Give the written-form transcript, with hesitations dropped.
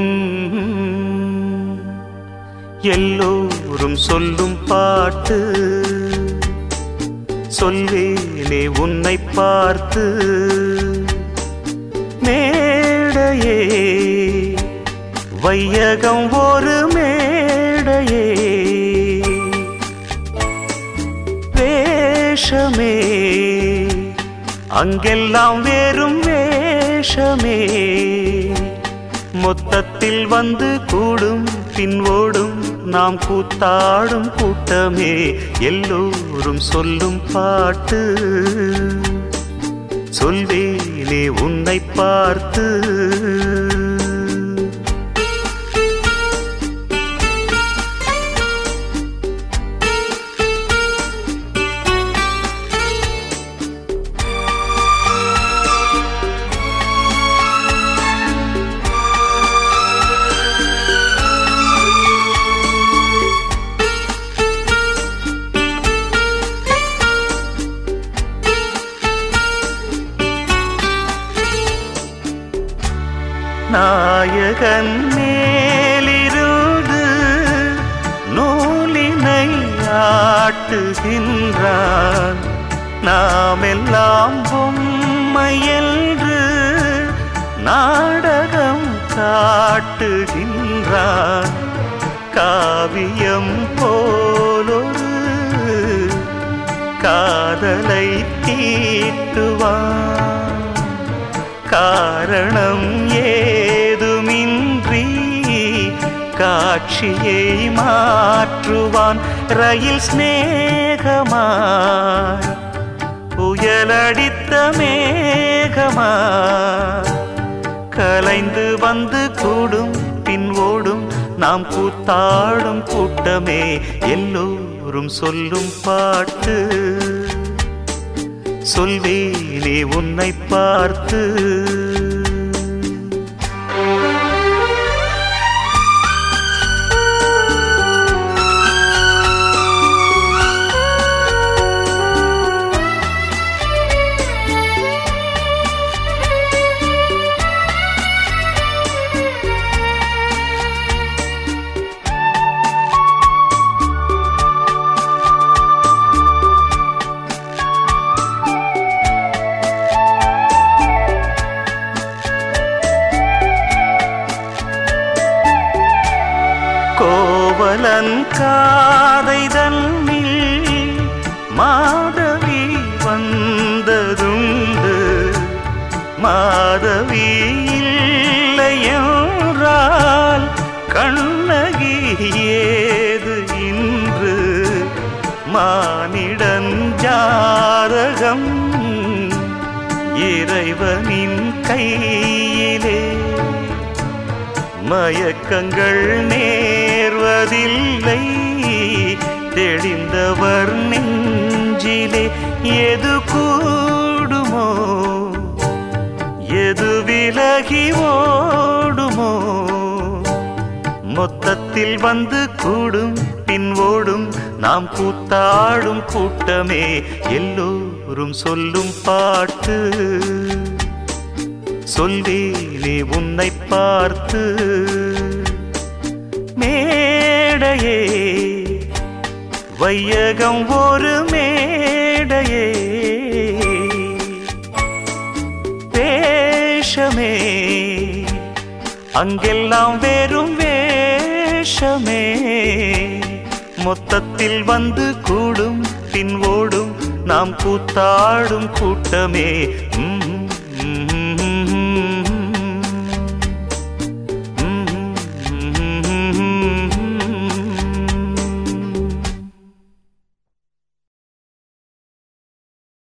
எல்லோரும் சொல்லும் பாட்டு சொல்வேனே உன்னை பார்த்து. மேடையே வையகம் ஒரு மேடையே, வேஷமே அங்கெல்லாம் வேறும் வேஷமே. மொத்தத்தில் வந்து கூடும் பின் ஓடும் நாம் கூத்தாடும் கூட்டமே. எல்லோரும் சொல்லும் பாட்டு சொல்வேனே உன்னை பார்த்து. நாயகன் மேலிருந்து நூலினை ஆட்டுகின்றான். நாமெல்லாம் பொம்மை என்று நாடகம் காட்டுகின்றான். காவியம் போலொரு காதலை தீட்டுவான். காரணம் ஏதுமின்றி காட்சியை மாற்றுவான். ரயில் ஸ்நேகமாய் புயலடித்த மேகமாய் கலைந்து வந்து கூடும் பின் ஓடும் நாம் கூத்தாடும் கூட்டமே. எல்லோரும் சொல்லும் பாட்டு சொல்வேனே உன்னை பார்த்து. கோவலன் காதை தன்னில் மாதவி வந்ததுண்டு. மாதவி இல்லையென்றால் கண்ணகி ஏது இன்று. மானிடன் ஜாதகம் இறைவனின் கையிலே. மயக்கங்கள் நேர்வதில்லை தெளிந்தவர் நெஞ்சிலே. எது கூடுமோ எது விலகி ஓடுமோ. மொத்தத்தில் வந்து கூடும் பின் ஓடும் நாம் கூத்தாடும் கூட்டமே. எல்லோரும் சொல்லும் பாட்டு சொல்வேனே உன்னை பார்த்து. மேடையே வையகம் ஒரு மேடையே, வேஷமே அங்கெல்லாம் வேறும் வேஷமே. மொத்தத்தில் வந்து கூடும் பின் ஓடும் நாம் கூத்தாடும் கூட்டமே.